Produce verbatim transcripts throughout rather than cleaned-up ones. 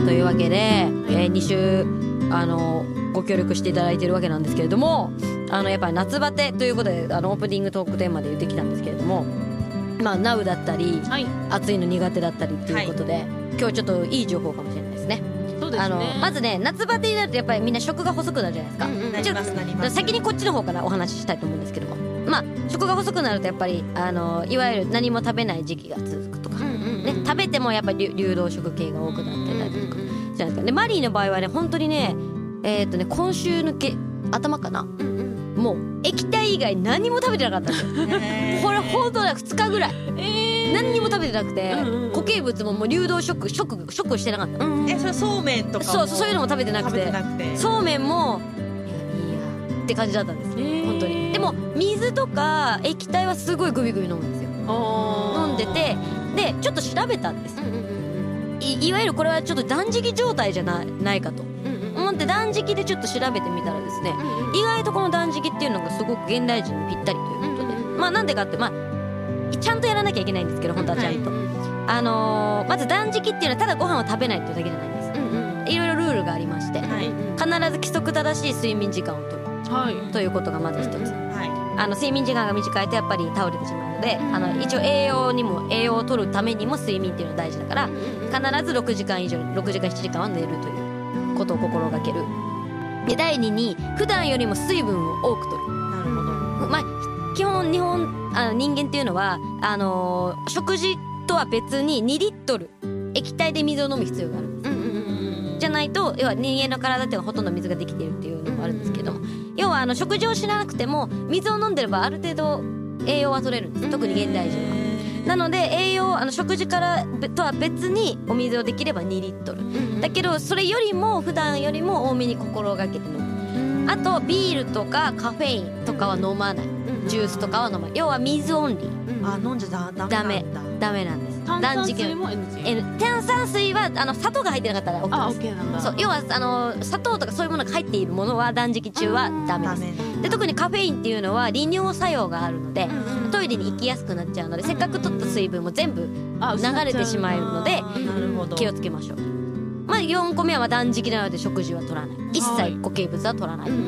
というわけで、えー、に週あのご協力していただいているわけなんですけれども、あのやっぱり夏バテということであのオープニングトークテーマで言ってきたんですけれども、まあナウだったり、はい、暑いの苦手だったりっていうことで、はい、今日ちょっといい情報かもしれないですね。 そうですね。あのまずね、夏バテになるとやっぱりみんな食が細くなるじゃないですか、うんうん、なりますなります。先にこっちの方からお話ししたいと思うんですけども、まあ食が細くなるとやっぱりあのいわゆる何も食べない時期が続くとか、うんうんうん、ね、食べてもやっぱり流動食系が多くなってたりとか、うんうんうん、じゃないですか。でマリーの場合はね本当にねえー、っとね今週のけ頭かな、うんうん、もう液体以外何も食べてなかったんですよこれ本当だふつかぐらい、えー、何にも食べてなくて、うんうんうん、固形物ももう流動食食食してなかった、うん、 えそれそうめんとかもそうそういうのも食べてなく て, てなくてそうめんもいやいいやって感じだったんです、えー、本当に。でも水とか液体はすごいグビグビ飲むんですよ。飲んでてでちょっと調べたんです、うんうんうん、い, いわゆるこれはちょっと断食状態じゃ な, ないかと思って断食でちょっと調べてみたらですね、うんうん、意外とこの断食っていうのがすごく現代人にぴったりということで、うんうん、まあなんでかって、まあちゃんとやらなきゃいけないんですけど、本当はちゃんと、はい、あのー、まず断食っていうのはただご飯を食べないっていうだけじゃないんです、うんうん、いろいろルールがありまして、はい、必ず規則正しい睡眠時間をとる、はい、ということがまず一つ、はい、あの睡眠時間が短いとやっぱり倒れてしまうので、あの一応栄養にも栄養を取るためにも睡眠っていうのは大事だから必ずろくじかん以上ろくじかんしちじかんは寝るということを心がける。でだいにに普段よりも水分を多く取る。なるほど。まあ基本日本あの人間っていうのはあのー、食事とは別ににリットル液体で水を飲む必要があるんです、うんうんうん、じゃないと要は人間の体っていうのはほとんど水ができているっていうのもあるんですけども、要はあの食事をしなくても水を飲んでればある程度栄養は取れるんです、特に現代人は。なので栄養あの食事からとは別にお水をできればにリットル、うんうん、だけどそれよりも普段よりも多めに心がけて飲む。あとビールとかカフェインとかは飲まない、うん、ジュースとかは飲まない。要は水オンリー、うん、あ飲んじゃダメなんだ。ダメダメなんです。 炭酸水も エヌジー？ 炭酸水はあの砂糖が入ってなかったら OK です。あ OK なんだ。そう要はあの砂糖とかそういうものが入っているものは断食中はダメです。で特にカフェインっていうのは利尿作用があるので、うん、トイレに行きやすくなっちゃうので、せっかく取った水分も全部流れてしまうので気をつけましょう。まあ、よんこめは断食なので食事は取らない、一切固形物は取らない、はい、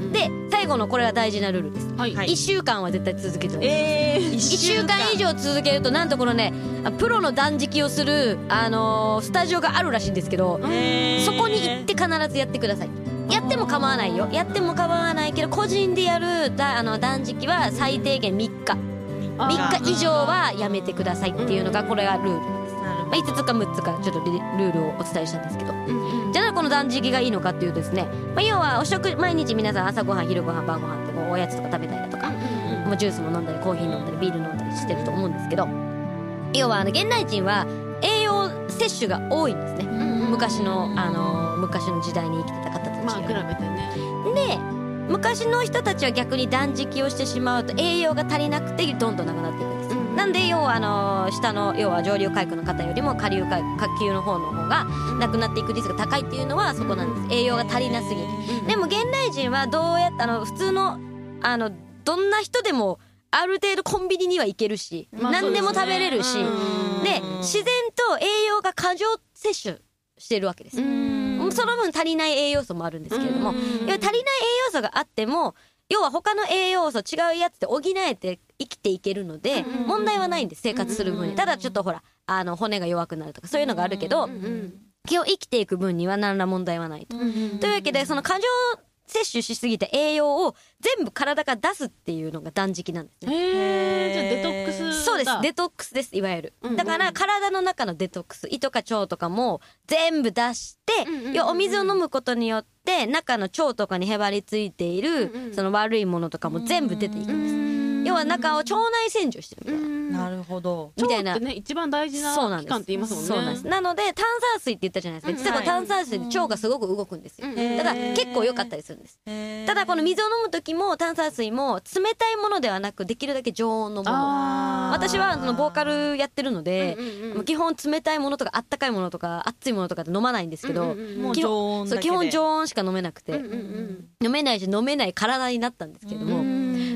で最後のこれは大事なルールです、はい、いっしゅうかんは絶対続けておきます、えー、いっしゅうかん以上続けるとなんとこのねプロの断食をする、あのー、スタジオがあるらしいんですけど、えー、そこに行って必ずやってください。やっても構わないよ、やっても構わないけど個人でやるだあの断食は最低限みっかみっか以上はやめてくださいっていうのがこれがルールです。まあ、いつつかむっつかちょっとルールをお伝えしたんですけど、うんうん、じゃあこの断食がいいのかっていうとですね、まあ、要はお食毎日皆さん朝ごはん昼ごはん晩ごはんってもうおやつとか食べたりだとか、うんうん、もうジュースも飲んだりコーヒー飲んだりビール飲んだりしてると思うんですけど、要はあの現代人は栄養摂取が多いんですね、うんうん、昔の、あの昔の時代に生きてた方たちが、 まあ、比べてね。 で昔の人たちは逆に断食をしてしまうと栄養が足りなくてどんどんなくなっていくんです、うん、なんで要はあの下の要は上流階級の方よりも下流階下級の方の方がなくなっていくリスクが高いっていうのはそこなんです。栄養が足りなすぎる、うん、でも現代人はどうやってあの普通のあのどんな人でもある程度コンビニには行けるし、まあ何でも食べれるし、で自然と栄養が過剰摂取してるわけです。その分足りない栄養素もあるんですけれども、要は足りない栄養素があっても要は他の栄養素違うやつで補えて生きていけるので問題はないんです、生活する分に。ただちょっとほらあの骨が弱くなるとかそういうのがあるけど基本生きていく分には何ら問題はないと。というわけでその過剰摂取しすぎた栄養を全部体から出すっていうのが断食なんですね。 へー、じゃあデトックスだ。 そうです、デトックスです、いわゆる、うんうん、だから体の中のデトックス、胃とか腸とかも全部出して、うんうんうん、要はお水を飲むことによって中の腸とかにへばりついている、うんうん、その悪いものとかも全部出ていくんです、うん、要は中を腸内洗浄してるみたいな、うん、 なるほど。 みたいな腸ってね一番大事な器官って言いますもんね。 そうなんです。なので炭酸水って言ったじゃないですか、実はこの炭酸水で腸がすごく動くんですよ、だから結構良かったりするんです。ただこの水を飲む時も炭酸水も冷たいものではなくできるだけ常温のもの。私はそのボーカルやってるので、うんうんうん、基本冷たいものとかあったかいものとか熱いものとかって飲まないんですけど、うんうんうん、基本、そう基本常温しか飲めなくて、うんうんうん、飲めないし飲めない体になったんですけども、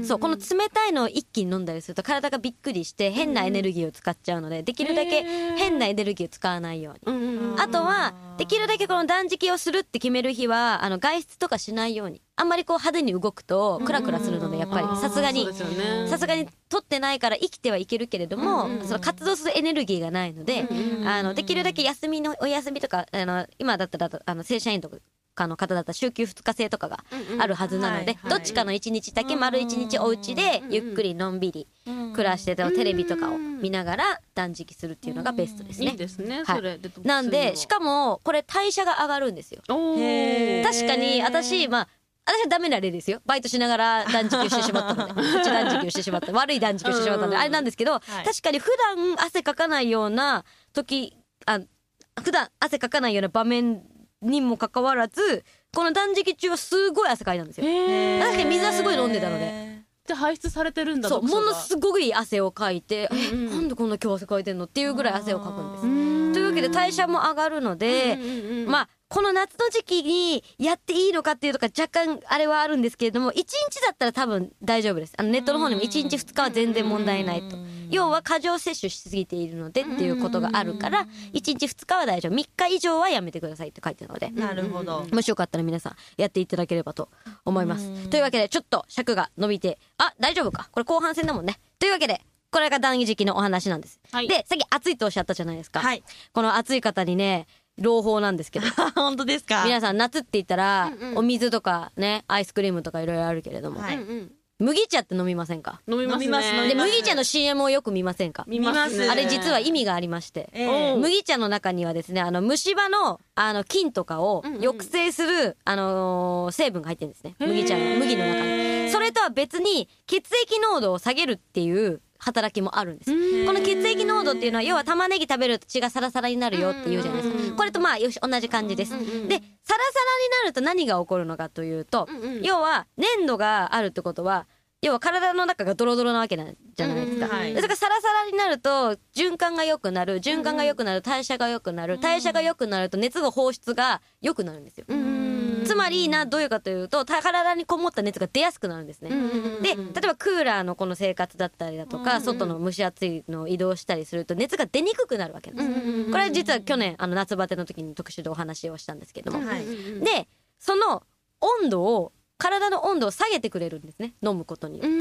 そうこの冷たいのを一気に飲んだりすると体がびっくりして変なエネルギーを使っちゃうので、できるだけ変なエネルギーを使わないように。あとはできるだけこの断食をするって決める日はあの外出とかしないように。あんまりこう派手に動くとクラクラするので、やっぱりさすがにさすがに取ってないから生きてはいけるけれども、その活動するエネルギーがないので、あのできるだけ休みのお休みとか、あの今だったらあの正社員とかの方だったら週休ふつか制とかがあるはずなので、どっちかのいちにちだけ丸いちにちお家でゆっくりのんびり暮らしてて、テレビとかを見ながら断食するっていうのがベストですね。 いいですね、 はい、 それでなんでしかもこれ代謝が上がるんですよ。確かに私まあ私はダメな例ですよ。バイトしながら断食をしてしまったのでプチ断食をしてしまった悪い断食をしてしまったのであれなんですけど、はい、確かに普段汗かかないような時あ普段汗かかないような場面にもかかわらずこの断食中はすごい汗かいたんですよ。確かに水はすごい飲んでたので。 じゃあ排出されてるんだ。 そうものすごい汗をかいて、うんうん、えなんでこんな今日汗かいてんのっていうぐらい汗をかくんです。というわけで代謝も上がるので、うんうんうん、まあこの夏の時期にやっていいのかっていうとか若干あれはあるんですけれども、いちにちだったら多分大丈夫です。あのネットの方にもいちにちふつかは全然問題ないと。要は過剰摂取しすぎているのでっていうことがあるからいちにちふつかは大丈夫、みっか以上はやめてくださいって書いてるので、 なるほど、 もしよかったら皆さんやっていただければと思います。というわけでちょっと尺が伸びて、あ大丈夫かこれ後半戦だもんね。というわけでこれが断食のお話なんです、はい、でさっき暑いとおっしゃったじゃないですか、はい、この暑い方にね朗報なんですけど本当ですか。 皆さん夏って言ったら、うんうん、お水とかねアイスクリームとかいろいろあるけれども、はい、麦茶って飲みませんか。 飲みますね。 で麦茶の シーエム をよく見ませんか。 見ますね。 あれ実は意味がありまして、えー、麦茶の中にはですねあの虫歯のあの菌とかを抑制する、うんうん、あのー、成分が入ってるんですね、麦茶の麦の中に。それとは別に血液濃度を下げるっていう働きもあるんです。この血液濃度っていうのは要は玉ねぎ食べると血がサラサラになるよっていうじゃないですか。これとまあよし同じ感じです。でサラサラになると何が起こるのかというと、要は粘度があるってことは要は体の中がドロドロなわけなんじゃないですか、うんはい、だからサラサラになると循環が良くなる循環が良くなる代謝が良くなる代謝が良くなると熱の放出が良くなるんですよ。つまりなどういうかというと体にこもった熱が出やすくなるんですね。で例えばクーラーのこの生活だったりだとか外の蒸し暑いのを移動したりすると熱が出にくくなるわけなんです。これは実は去年あの夏バテの時に特集でお話をしたんですけども、はい、でその温度を体の温度を下げてくれるんですね、飲むことによって。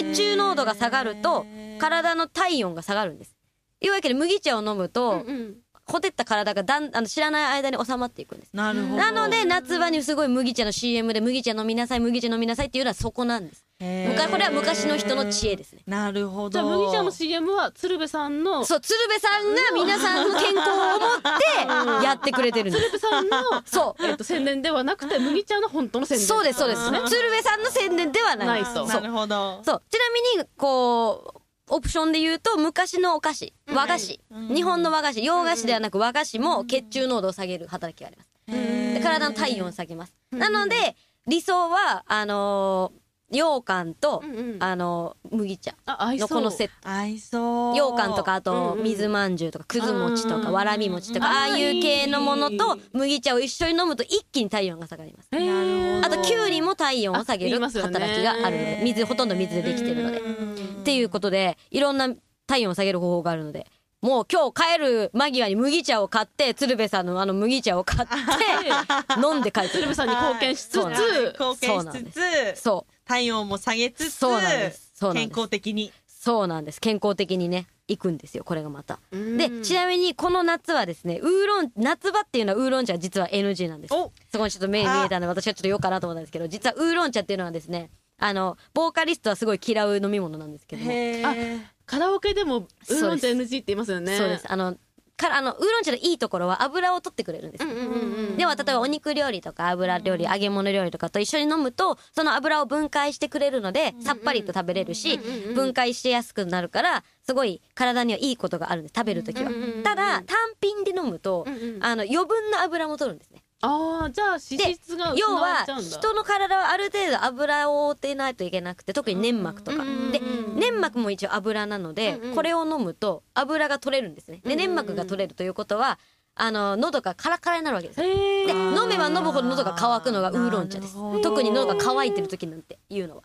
血中濃度が下がると体の体温が下がるんです。というわけで麦茶を飲むと、うんうん、ほてった体がだんあの知らない間に収まっていくんです。 なるほど。 なので夏場にすごい麦茶の シーエム で麦茶飲みなさい麦茶飲みなさいっていうのはそこなんです。これは昔の人の知恵ですね。 なるほど。 じゃあ麦茶の シーエム は鶴瓶さんのそう鶴瓶さんが皆さんの健康を思ってやってくれてるんです。 鶴瓶さんのそう、えー、と宣伝ではなくて麦茶の本当の宣伝。 そうですそうです。鶴瓶さんの宣伝ではない。 ないと。 なるほど。 そうちなみにこうオプションで言うと昔のお菓子和菓子、うん、日本の和菓子洋菓子ではなく和菓子も血中濃度を下げる働きがあります。で体の体温を下げます。なので理想はあのー羊羹と、うんうん、あの麦茶のこのセット。 合いそう。 羊羹とかあと水まんじゅうとかくず餅とかわらび餅とかああいう系のものと麦茶を一緒に飲むと一気に体温が下がります。あときゅうりも体温を下げる働きがあるので、水ほとんど水でできてるのでっていうことでいろんな体温を下げる方法があるので、もう今日帰る間際に麦茶を買って鶴瓶さんのあの麦茶を買って飲んで帰って鶴瓶さんに貢献しつつ貢献しつつそう体温も下げつつそうなんですそうなんです健康的にそうなんです健康的にねいくんですよこれがまた。でちなみにこの夏はですねウーロン夏場っていうのはウーロン茶は実は エヌジー なんです。そこにちょっと目に見えたので私はちょっと言おうかなと思ったんですけど、実はウーロン茶っていうのはですねあのボーカリストはすごい嫌う飲み物なんですけども、 あカラオケでもウーロン茶 エヌジー って言いますよね。 そうです。あのからあのウーロン茶のいいところは油を取ってくれるんです、うんうんうん、では例えばお肉料理とか油料理揚げ物料理とかと一緒に飲むとその油を分解してくれるのでさっぱりと食べれるし、うんうん、分解しやすくなるからすごい体にはいいことがあるんです食べるときは、うんうんうん、ただ単品で飲むと、うんうん、あの余分な油も取るんですね。 あーじゃあ脂質が要は人の体はある程度油を覆っていないといけなくて特に粘膜とか、うんうん、で粘膜も一応油なので、うんうん、これを飲むと油が取れるんですね。で粘膜が取れるということはあの喉がカラカラになるわけです。で飲めば飲むほど喉が渇くのがウーロン茶です。特に喉が渇いてる時なんていうのは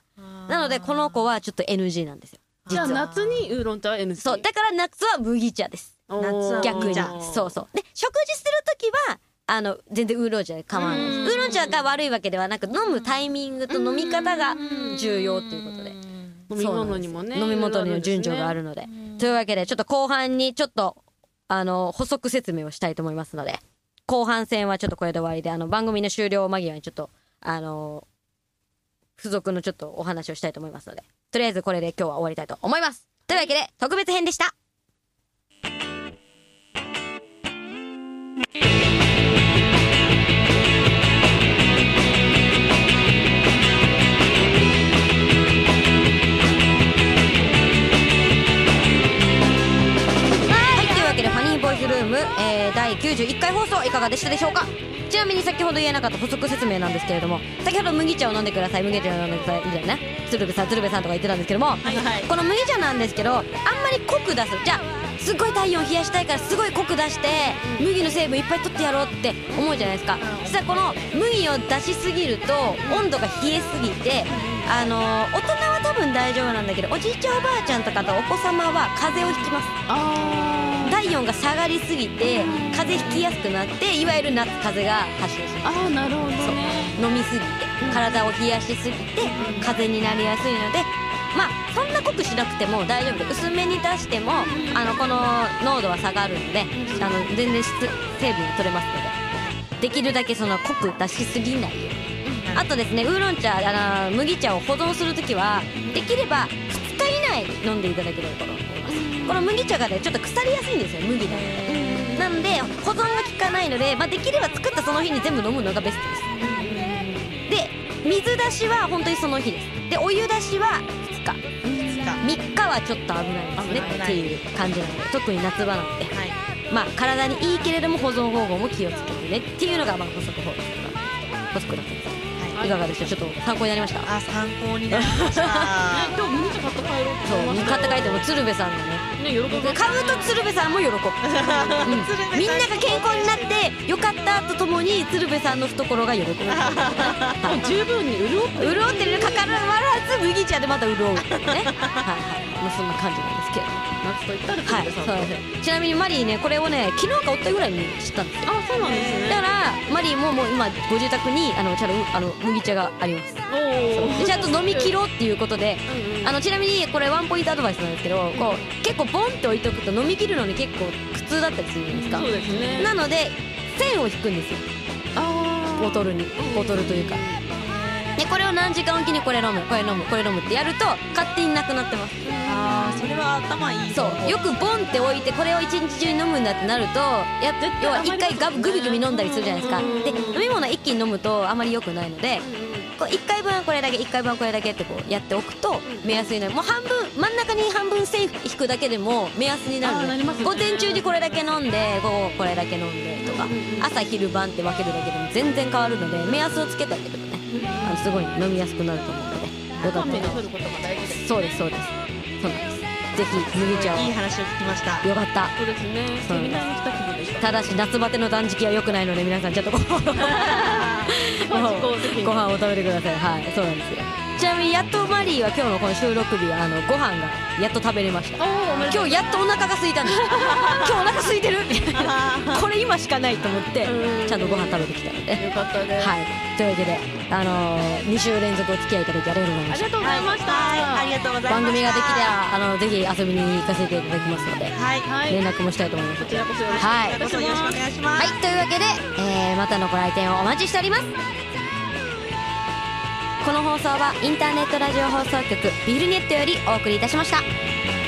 なのでこの子はちょっと エヌジー なんですよ。 じゃあ夏にウーロン茶は エヌジー。 そうだから夏は麦茶です。 夏は逆にそうそうで食事する時はあの全然ウーロン茶で構わないです。ウーロン茶が悪いわけではなく飲むタイミングと飲み方が重要ということで、 飲み物にもね飲み物にも順序があるので、というわけでちょっと後半にちょっとあの補足説明をしたいと思いますので、後半戦はちょっとこれで終わりで、あの番組の終了間際にちょっとあの付属のちょっとお話をしたいと思いますので、とりあえずこれで今日は終わりたいと思います。というわけで特別編でした。ルーム、えー、だいきゅうじゅういっかい放送いかがでしたでしょうか。ちなみに先ほど言えなかった補足説明なんですけれども、先ほど麦茶を飲んでください麦茶を飲んでくださいみたいなね、鶴瓶さん鶴瓶さんとか言ってたんですけども、はいはい、この麦茶なんですけどあんまり濃く出す、じゃあすっごい体温冷やしたいからすごい濃く出して麦の成分いっぱい取ってやろうって思うじゃないですか。そしたらこの麦を出しすぎると温度が冷えすぎて、あのー、大人は多分大丈夫なんだけど、おじいちゃんおばあちゃんとかとお子様は風邪をひきます。あ体温が下がりすぎて風邪ひきやすくなって、いわゆる夏風邪が発症する。 ああなるほどね。 飲みすぎて体を冷やしすぎて風邪になりやすいので、まあそんな濃くしなくても大丈夫で、薄めに出してもあのこの濃度は下がるので、あの全然質成分が取れますので、できるだけその濃く出しすぎないように。あとですね、ウーロン茶あの麦茶を保存するときはできればふつか以内に飲んでいただければと思います。この麦茶がねちょっと腐りやすいんですよ、麦なので。なので保存が効かないので、まあ、できれば作ったその日に全部飲むのがベストです。で水出しは本当にその日です。でお湯出しはふつかみっかはちょっと危ないですねっていう感じなので、特に夏場なので、はい、まあ体にいいけれども保存方法も気をつけてねっていうのがまあ補足法です。補足だったんです。いかがでした？ちょっと参考になりました。 あ、参考になりました。 今日麦茶買って帰ろうと思いました。そう、買って帰っても鶴瓶さんがね、ね喜ぶ。買うと鶴瓶さんも喜ぶ。うん、みんなが健康になってよかったとともに鶴瓶さんの懐が喜ぶ。もう十分に潤って潤ってるかかるわらず麦茶でまた潤うっていうね。はいはい。もうそんな感じなんですけど。 夏といったら鶴瓶さん。はい、そうです。ちなみにマリーね、これをね昨日かおったぐらいに知ったんですよ。 あ、そうなんですね。 だからマリーももう今ご自宅にあのちゃんとあの麦茶があります。でちゃんと飲み切ろうっていうことで、うんうん、あのちなみにこれワンポイントアドバイスなんですけど、こう結構ボンって置いとくと飲み切るのに結構苦痛だったりするじゃないですか。 そうですね。 なので線を引くんですよ、あボトルにボトルというか。でこれを何時間おきにこれ飲むこれ飲むこれ飲むってやると勝手になくなってます。 あー、それは頭いい。 そうよくボンって置いてこれを一日中に飲むんだってなると、やっ要は一回ガブグビグビ飲んだりするじゃないですか。で飲み物一気に飲むとあまり良くないので、こういっかいぶんはこれだけいっかいぶんはこれだけってこうやっておくと目安になる。もう半分真ん中に半分線引くだけでも目安になるので、午前中にこれだけ飲んで午後これだけ飲んでとか、朝昼晩って分けるだけでも全然変わるので、目安をつけてあげるとね、あのすごい飲みやすくなると思うので、よかったら。そうですそうです、そうなんです。ぜひ麦茶を。 いい話を聞きました。 よかった。 そうですね。セミナーに来た気分でした。 ただし夏バテの断食は良くないので皆さんちょっとご飯ご飯を食べてください。はい、そうなんですよ。ちなみにやっとマリーは今日のこの収録日はあのご飯がやっと食べれました。今日やっとお腹が空いたんです今日お腹空いてるみたいなこれ今しかないと思ってちゃんとご飯食べてきたのでよかったです。 はい、というわけであのー、に週連続お付き合いいただきありがとうございました。 ありがとうございました。 はい、ありがとうございました。 番組ができたらあのぜひ遊びに行かせていただきますので、 はい、 連絡もしたいと思います。 こちらこそよろしくお願いいたします。 はい、よろしくお願いします。 はい、というわけで、えー、またのご来店をお待ちしております。この放送はインターネットラジオ放送局ビルネットよりお送りいたしました。